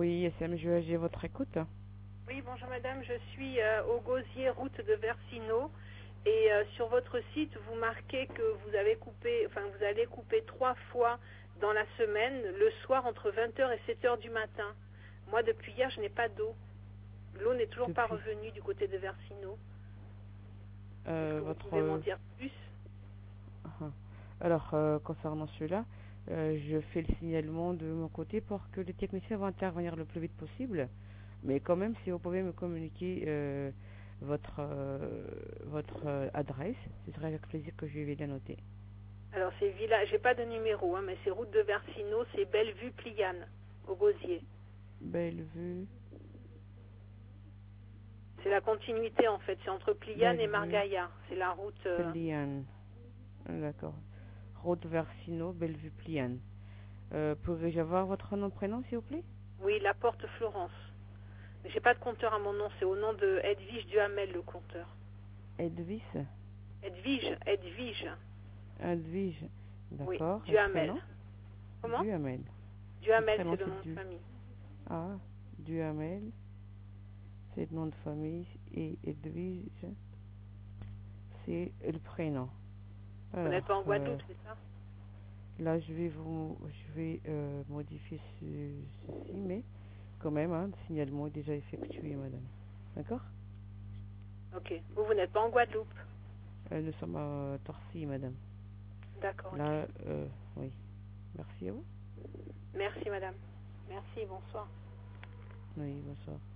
Oui, SMGEG, j'ai votre écoute. Oui, bonjour madame, je suis au Gosier, route de Versino. Et sur votre site, vous marquez que vous avez coupé, vous allez couper 3 fois dans la semaine, le soir entre 20h et 7h du matin. Moi, depuis hier, je n'ai pas d'eau. L'eau n'est toujours pas revenue du côté de Versino. Est-ce que vous pouvez m'en dire plus? Alors, concernant cela, je fais le signalement de mon côté pour que les techniciens vont intervenir le plus vite possible. Mais quand même, si vous pouvez me communiquer votre adresse, ce serait avec plaisir que je vais la noter. Alors, c'est village, j'ai pas de numéro, mais c'est route de Versino, c'est Bellevue-Pliane, au Gosier. Bellevue. C'est la continuité en fait, c'est entre Pliane et Margaillard. C'est la route. Pliane. D'accord. Route Versino, Bellevue-Pliane. Pourrais-je avoir votre nom, prénom, s'il vous plaît? Oui, la porte Florence. Mais j'ai pas de compteur à mon nom, c'est au nom de Edwige Duhamel le compteur. Edwige. Edwige, d'accord. Oui, Duhamel. Comment? Duhamel. Duhamel, c'est le nom de famille. Ah, Duhamel, c'est le nom de famille, et Edwige, c'est le prénom. Alors, vous n'êtes pas en Guadeloupe, c'est ça? Là, je vais modifier ceci, mais quand même, le signalement est déjà effectué, madame. D'accord? Ok. Vous n'êtes pas en Guadeloupe? Nous sommes à Torcy, madame. D'accord. Là, oui. Merci à vous. Merci, madame. Merci, bonsoir. Oui, bonsoir.